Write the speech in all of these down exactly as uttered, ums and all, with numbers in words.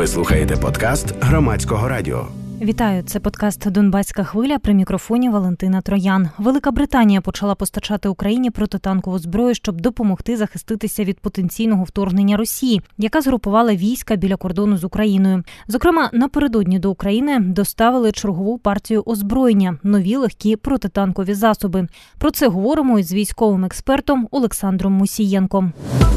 Ви слухаєте подкаст Громадського радіо. Вітаю, це подкаст «Донбаська хвиля», при мікрофоні Валентина Троян. Велика Британія почала постачати Україні протитанкову зброю, щоб допомогти захиститися від потенційного вторгнення Росії, яка згрупувала війська біля кордону з Україною. Зокрема, напередодні до України доставили чергову партію озброєння – нові легкі протитанкові засоби. Про це говоримо із військовим експертом Олександром Мусієнком.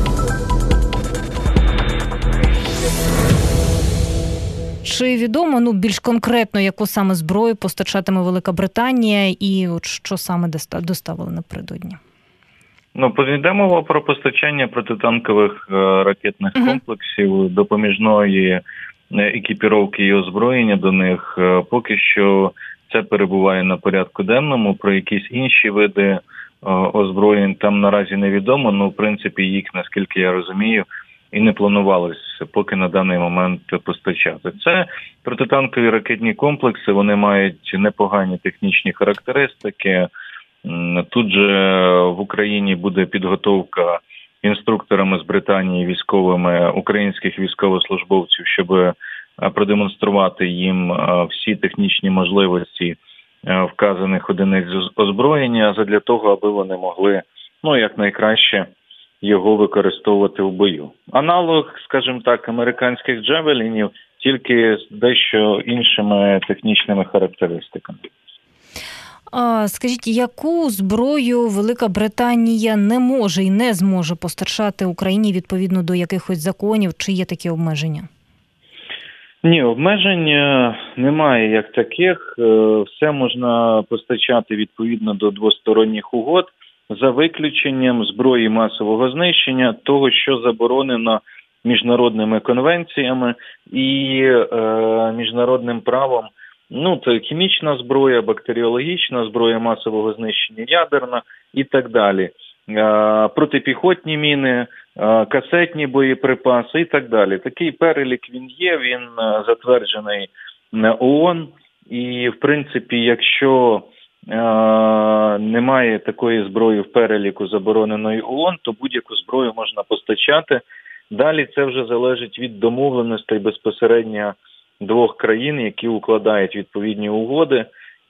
Чи відомо, ну, більш конкретно, яку саме зброю постачатиме Велика Британія і от що саме доставили напередодні? Ну, йде мова про постачання протитанкових е, ракетних uh-huh. комплексів, допоміжної екіпіровки і озброєння до них. Е, поки що це перебуває на порядку денному. Про якісь інші види е, озброєнь там наразі невідомо. Ну, в принципі, їх, наскільки я розумію, і не планувалося поки на даний момент постачати. Це протитанкові ракетні комплекси, вони мають непогані технічні характеристики. Тут же в Україні буде підготовка інструкторами з Британії військовими українських військовослужбовців, щоб продемонструвати їм всі технічні можливості вказаних одиниць озброєння, задля того, аби вони могли, ну, якнайкраще його використовувати в бою. Аналог, скажімо так, американських джавелінів, тільки з дещо іншими технічними характеристиками. А, скажіть, яку зброю Велика Британія не може і не зможе постачати Україні відповідно до якихось законів? Чи є такі обмеження? Ні, обмежень немає як таких. Все можна постачати відповідно до двосторонніх угод, за виключенням зброї масового знищення, того, що заборонено міжнародними конвенціями і е, міжнародним правом. Ну, це хімічна зброя, бактеріологічна зброя масового знищення, ядерна і так далі. Е, протипіхотні міни, е, касетні боєприпаси і так далі. Такий перелік він є, він е, затверджений ООН. І, в принципі, якщо немає такої зброї в переліку забороненої ООН, то будь-яку зброю можна постачати. Далі це вже залежить від домовленостей безпосередньо двох країн, які укладають відповідні угоди.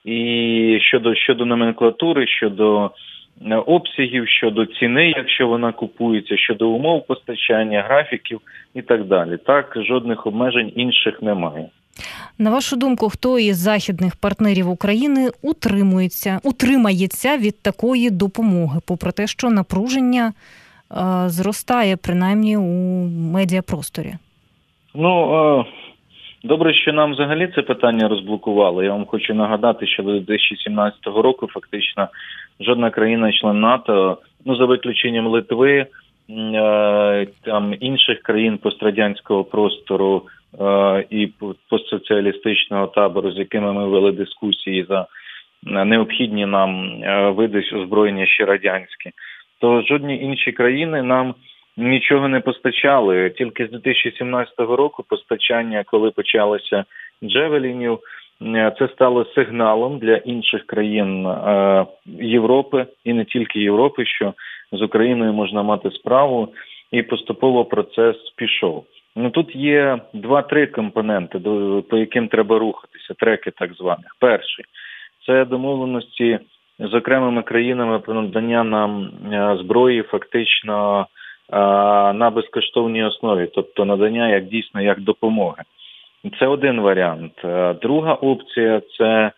І щодо, щодо номенклатури, щодо обсягів, щодо ціни, якщо вона купується, щодо умов постачання, графіків і так далі. Так, жодних обмежень інших немає. На вашу думку, хто із західних партнерів України утримується, утримається від такої допомоги, попри те, що напруження е, зростає, принаймні, у медіапросторі? Ну, е, добре, що нам взагалі це питання розблокували. Я вам хочу нагадати, що до дві тисячі сімнадцятого року фактично жодна країна-член НАТО, ну, за виключенням Литви, е, там інших країн пострадянського простору, і постсоціалістичного табору, з якими ми вели дискусії за необхідні нам види озброєння ще радянські, то жодні інші країни нам нічого не постачали. Тільки з дві тисячі сімнадцятого року постачання, коли почалося джевелінів, це стало сигналом для інших країн Європи, і не тільки Європи, що з Україною можна мати справу, і поступово процес пішов. Ну, тут є два-три компоненти, по яким треба рухатися, треки так званих. Перший – це домовленості з окремими країнами про надання нам зброї фактично на безкоштовній основі, тобто надання як дійсно як допомоги. Це один варіант. Друга опція – це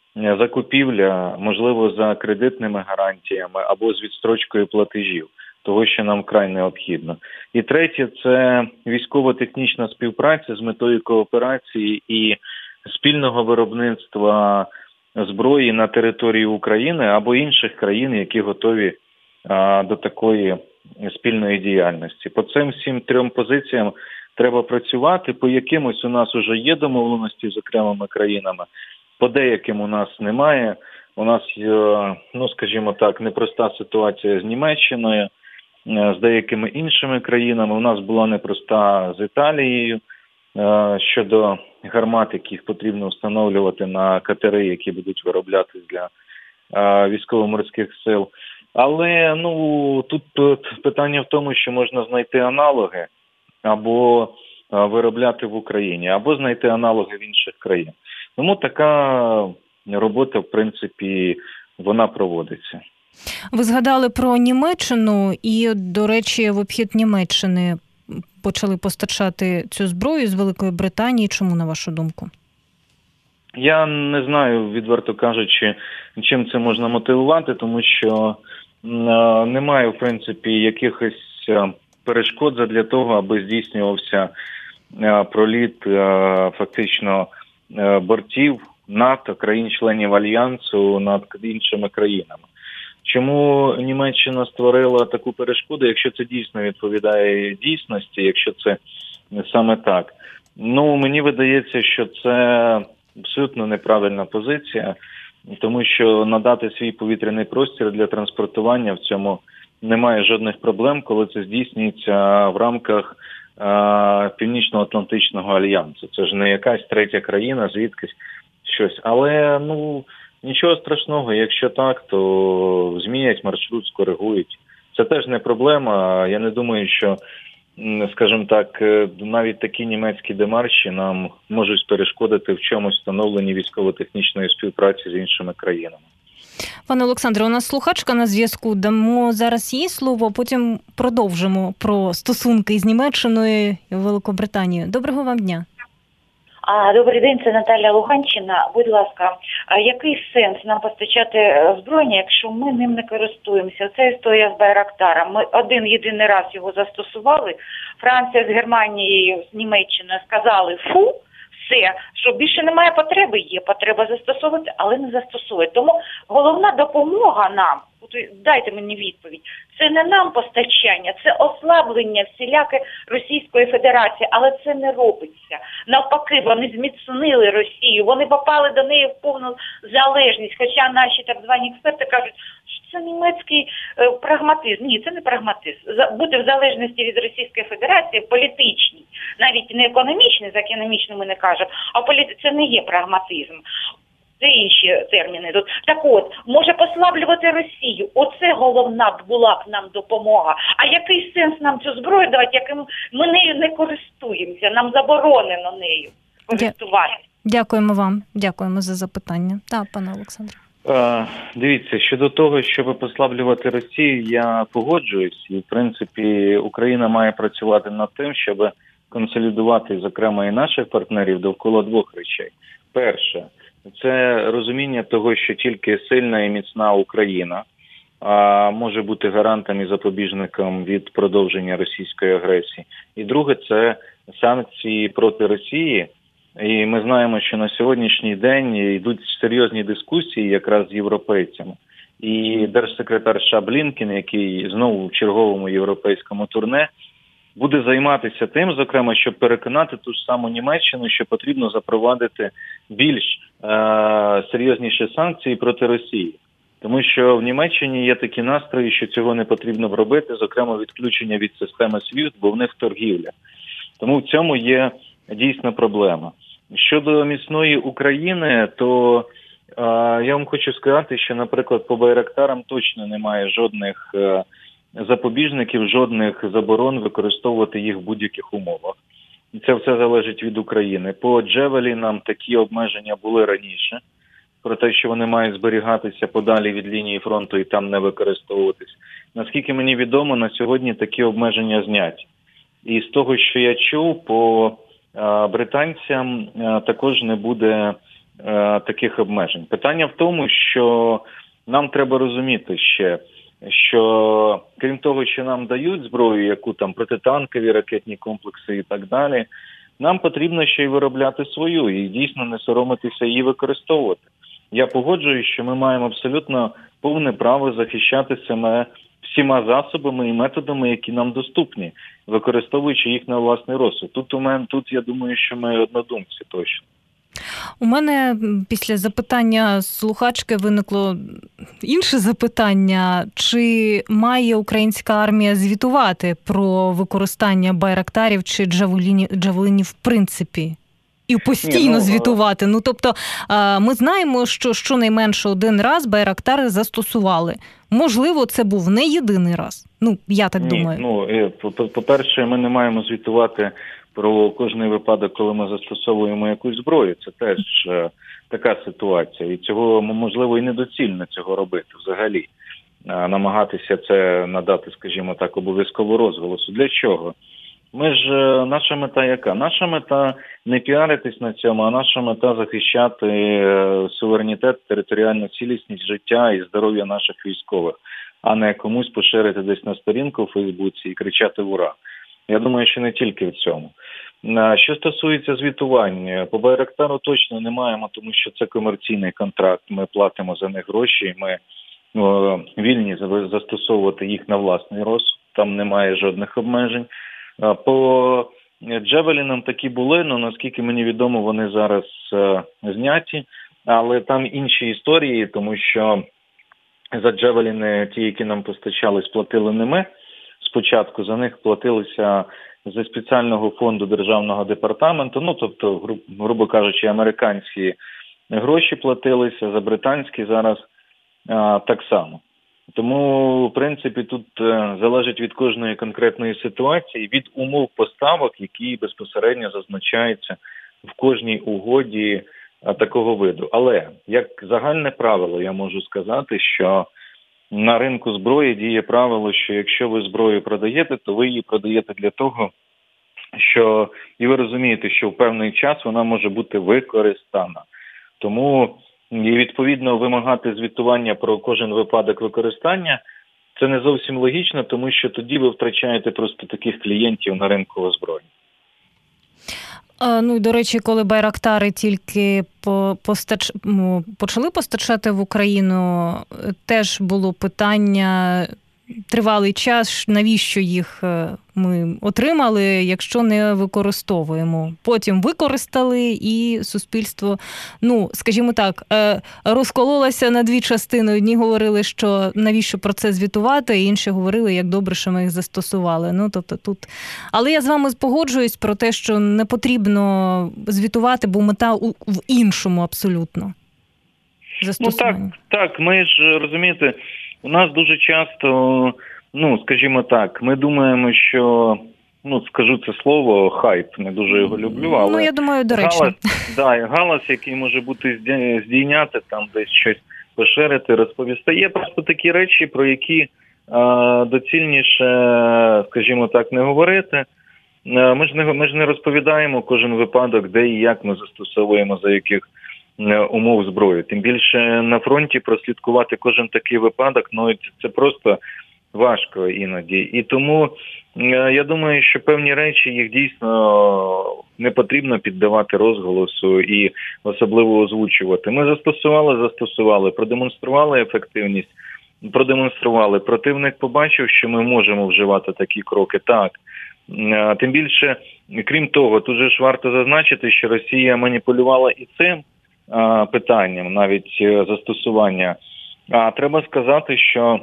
закупівля, можливо, за кредитними гарантіями або з відстрочкою платежів, того, що нам вкрай необхідно. І третє – це військово-технічна співпраця з метою кооперації і спільного виробництва зброї на території України або інших країн, які готові а, до такої спільної діяльності. По цим всім трьом позиціям треба працювати. По якимось у нас вже є домовленості з окремими країнами, по деяким у нас немає. У нас, ну, скажімо так, непроста ситуація з Німеччиною, з деякими іншими країнами. У нас була непроста з Італією щодо гармат, яких потрібно встановлювати на катери, які будуть вироблятись для військово-морських сил. Але, ну, тут питання в тому, що можна знайти аналоги або виробляти в Україні або знайти аналоги в інших країнах. Тому така робота, в принципі, вона проводиться. Ви згадали про Німеччину і, до речі, в обхід Німеччини почали постачати цю зброю з Великої Британії. Чому, на вашу думку? Я не знаю, відверто кажучи, чим це можна мотивувати, тому що е, немає, в принципі, якихось перешкод задля того, аби здійснювався е, проліт е, фактично е, бортів НАТО, країн-членів Альянсу над іншими країнами. Чому Німеччина створила таку перешкоду, якщо це дійсно відповідає дійсності, якщо це саме так? Ну, мені видається, що це абсолютно неправильна позиція, тому що надати свій повітряний простір для транспортування в цьому немає жодних проблем, коли це здійснюється в рамках е- Північно-Атлантичного альянсу. Це ж не якась третя країна, звідкись щось. Але, ну, нічого страшного, якщо так, то змінять маршрут, скоригують. Це теж не проблема. Я не думаю, що, скажімо так, навіть такі німецькі демарші нам можуть перешкодити в чомусь встановленні військово-технічної співпраці з іншими країнами. Пане Олександре, у нас слухачка на зв'язку. Дамо зараз їй слово, потім продовжимо про стосунки з Німеччиною і Великобританією. Доброго вам дня. Добрий день, це Наталя Луганщина. Будь ласка, який сенс нам постачати озброєння, якщо ми ним не користуємося? Це історія з Байрактаром. Ми один-єдиний раз його застосували. Франція з Германією, з Німеччиною сказали «фу», все, що більше немає потреби, є потреба застосовувати, але не застосовують. Тому головна допомога нам, дайте мені відповідь, це не нам постачання, це ослаблення всіляке Російської Федерації, але це не робиться. Навпаки, вони зміцнили Росію, вони попали до неї в повну залежність, хоча наші так звані експерти кажуть, що це німецький е, прагматизм. Ні, це не прагматизм. Бути в залежності від Російської Федерації політичній, навіть не економічний, за економічним ми не кажемо, а політи... це не є прагматизм. Це інші терміни. Так от, може послаблювати Росію. Оце головна була б нам допомога. А який сенс нам цю зброю давати, яким ми нею не користуємося? Нам заборонено нею користуватися. Дякуємо вам. Дякуємо за запитання. Так, пане Олександре. Е, дивіться, щодо того, щоб послаблювати Росію, я погоджуюсь. І, в принципі, Україна має працювати над тим, щоб консолідувати, зокрема, і наших партнерів довкола двох речей. Перше – це розуміння того, що тільки сильна і міцна Україна а, може бути гарантом і запобіжником від продовження російської агресії. І друге – це санкції проти Росії. І ми знаємо, що на сьогоднішній день йдуть серйозні дискусії якраз з європейцями. І держсекретар США Блінкен, який знову в черговому європейському турне, буде займатися тим, зокрема, щоб переконати ту ж саму Німеччину, що потрібно запровадити більш е- серйозніші санкції проти Росії. Тому що в Німеччині є такі настрої, що цього не потрібно робити, зокрема відключення від системи свіфт, бо в них торгівля. Тому в цьому є дійсна проблема. Щодо міцної України, то е- я вам хочу сказати, що, наприклад, по Байрактарам точно немає жодних е- запобіжників, жодних заборон використовувати їх в будь-яких умовах. І це все залежить від України. По Джевелінам такі обмеження були раніше, про те, що вони мають зберігатися подалі від лінії фронту і там не використовуватись. Наскільки мені відомо, на сьогодні такі обмеження зняті. І з того, що я чув, по а, британцям а, також не буде а, таких обмежень. Питання в тому, що нам треба розуміти ще, що крім того, що нам дають зброю, яку там протитанкові ракетні комплекси і так далі, нам потрібно ще й виробляти свою і дійсно не соромитися її використовувати. Я погоджуюсь, що ми маємо абсолютно повне право захищати себе всіма засобами і методами, які нам доступні, використовуючи їх на власний розсуд. Тут у мене, тут я думаю, що ми однодумці точно. У мене після запитання слухачки виникло інше запитання. Чи має українська армія звітувати про використання байрактарів чи джавелінів, джавелінів в принципі? І постійно Ні, ну, звітувати. Ну, тобто, ми знаємо, що щонайменше один раз байрактари застосували. Можливо, це був не єдиний раз. Ну, я так Ні, думаю. Ну, по-перше, ми не маємо звітувати про кожний випадок, коли ми застосовуємо якусь зброю. Це теж е, така ситуація. І цього, можливо, і недоцільно цього робити взагалі. Е, намагатися це надати, скажімо так, обов'язково розголосу. Для чого? Ми ж, е, наша мета яка? Наша мета не піаритись на цьому, а наша мета захищати е, суверенітет, територіальну цілісність життя і здоров'я наших військових, а не комусь поширити десь на сторінку у Фейсбуці і кричати «Ура!». Я думаю, що не тільки в цьому. Що стосується звітування, по Байрактару точно не маємо, тому що це комерційний контракт. Ми платимо за них гроші, ми о, вільні застосовувати їх на власний розсуд, там немає жодних обмежень. По Джевелінам такі були, але наскільки мені відомо, вони зараз е, зняті, але там інші історії, тому що за Джевеліни, ті, які нам постачали, сплатили не ми. Спочатку за них платилися зі спеціального фонду Державного департаменту, ну, тобто, гру, грубо кажучи, американські гроші платилися, за британські зараз а, так само. Тому, в принципі, тут а, залежить від кожної конкретної ситуації, від умов поставок, які безпосередньо зазначаються в кожній угоді а, такого виду. Але, як загальне правило, я можу сказати, що на ринку зброї діє правило, що якщо ви зброю продаєте, то ви її продаєте для того, що, і ви розумієте, що в певний час вона може бути використана. Тому, і відповідно, вимагати звітування про кожен випадок використання – це не зовсім логічно, тому що тоді ви втрачаєте просто таких клієнтів на ринку озброєння. Ну, і, до речі, коли байрактари тільки постач... почали постачати в Україну, теж було питання тривалий час, навіщо їх ми отримали, якщо не використовуємо. Потім використали, і суспільство, ну, скажімо так, розкололося на дві частини. Одні говорили, що навіщо про це звітувати, інші говорили, як добре, що ми їх застосували. Ну, тобто тут... Але я з вами погоджуюсь про те, що не потрібно звітувати, бо мета в іншому абсолютно. Ну так, так, ми ж, розумієте, у нас дуже часто, ну, скажімо так, ми думаємо, що, ну, скажу це слово, хайп, не дуже його люблю, але... Ну, я думаю, доречно. Галас, да, галас, який може бути здійняти, там десь щось поширити, розповісти. Є просто такі речі, про які а, доцільніше, скажімо так, не говорити. А, ми ж не, ми ж не розповідаємо кожен випадок, де і як ми застосовуємо, за яких умов зброї. Тим більше на фронті прослідкувати кожен такий випадок, ну це просто важко іноді. І тому я думаю, що певні речі їх дійсно не потрібно піддавати розголосу і особливо озвучувати. Ми застосували, застосували, продемонстрували ефективність, продемонстрували. Противник побачив, що ми можемо вживати такі кроки. Так. Тим більше, крім того, тут же ж варто зазначити, що Росія маніпулювала і цим питанням, навіть застосування. А треба сказати, що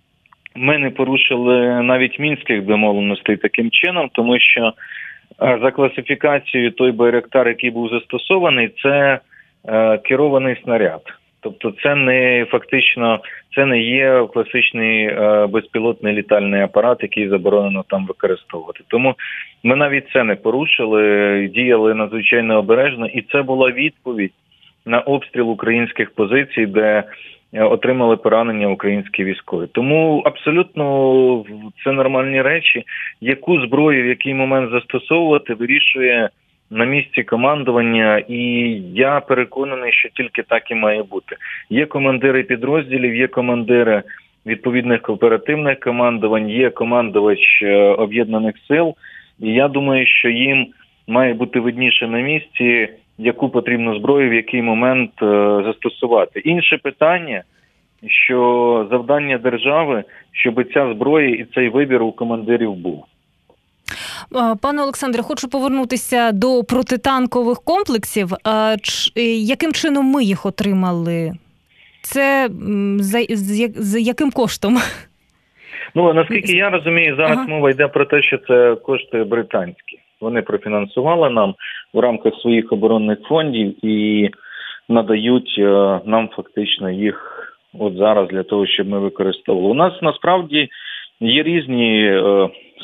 ми не порушили навіть мінських домовленостей таким чином, тому що за класифікацією той байрактар, який був застосований, це е, керований снаряд. Тобто це не фактично, це не є класичний е, безпілотний літальний апарат, який заборонено там використовувати. Тому ми навіть це не порушили, діяли надзвичайно обережно, і це була відповідь на обстріл українських позицій, де отримали поранення українські військові. Тому абсолютно це нормальні речі. Яку зброю, в який момент застосовувати, вирішує на місці командування, і я переконаний, що тільки так і має бути. Є командири підрозділів, є командири відповідних оперативних командувань, є командувач об'єднаних сил, і я думаю, що їм має бути видніше на місці, яку потрібну зброю, в який момент е, застосувати. Інше питання, що завдання держави, щоб ця зброя і цей вибір у командирів був. Пане Олександре, хочу повернутися до протитанкових комплексів. Яким чином ми їх отримали? Це за, за яким коштом? Ну, наскільки я розумію, зараз ага. мова йде про те, що це кошти британські. Вони профінансували нам в рамках своїх оборонних фондів і надають е, нам фактично їх от зараз для того, щоб ми використовували. У нас насправді є різні, е,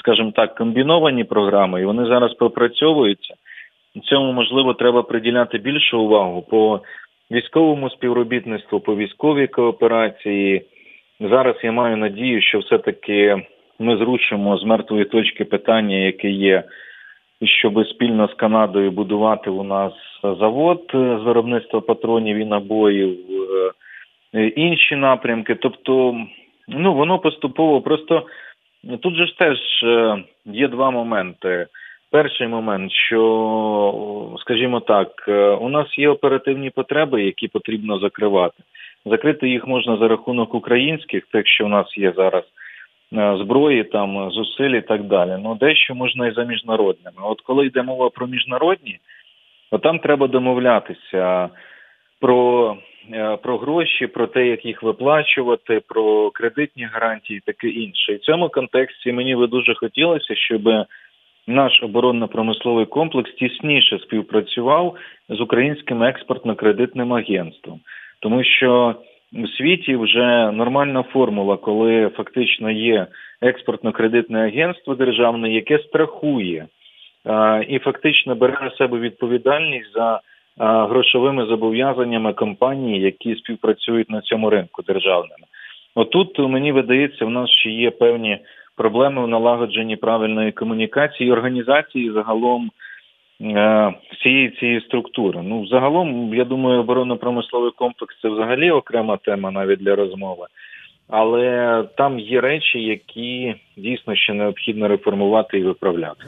скажімо так, комбіновані програми, і вони зараз пропрацьовуються. Цьому, можливо, треба приділяти більшу увагу по військовому співробітництву, по військовій кооперації. Зараз я маю надію, що все-таки ми зрушимо з мертвої точки питання, яке є, щоб спільно з Канадою будувати у нас завод з виробництва патронів і набоїв, інші напрямки. Тобто, ну, воно поступово, просто тут же ж теж є два моменти. Перший момент, що, скажімо так, у нас є оперативні потреби, які потрібно закривати. Закрити їх можна за рахунок українських, тих, що у нас є зараз, зброї, там, зусиль і так далі. Ну, дещо можна і за міжнародними. От коли йде мова про міжнародні, то там треба домовлятися про, про гроші, про те, як їх виплачувати, про кредитні гарантії і таке інше. І в цьому контексті мені би дуже хотілося, щоб наш оборонно-промисловий комплекс тісніше співпрацював з Українським експортно-кредитним агентством. Тому що у світі вже нормальна формула, коли фактично є експортно-кредитне агентство державне, яке страхує а, і фактично бере на себе відповідальність за а, грошовими зобов'язаннями компаній, які співпрацюють на цьому ринку державними. Отут, мені видається, в нас ще є певні проблеми в налагодженні правильної комунікації і організації загалом е, всієї цієї структури. Ну, загалом, я думаю, оборонно-промисловий комплекс – це взагалі окрема тема навіть для розмови. Але там є речі, які дійсно ще необхідно реформувати і виправляти.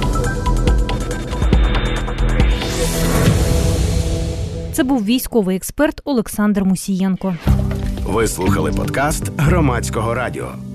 Це був військовий експерт Олександр Мусієнко. Ви слухали подкаст Громадського радіо.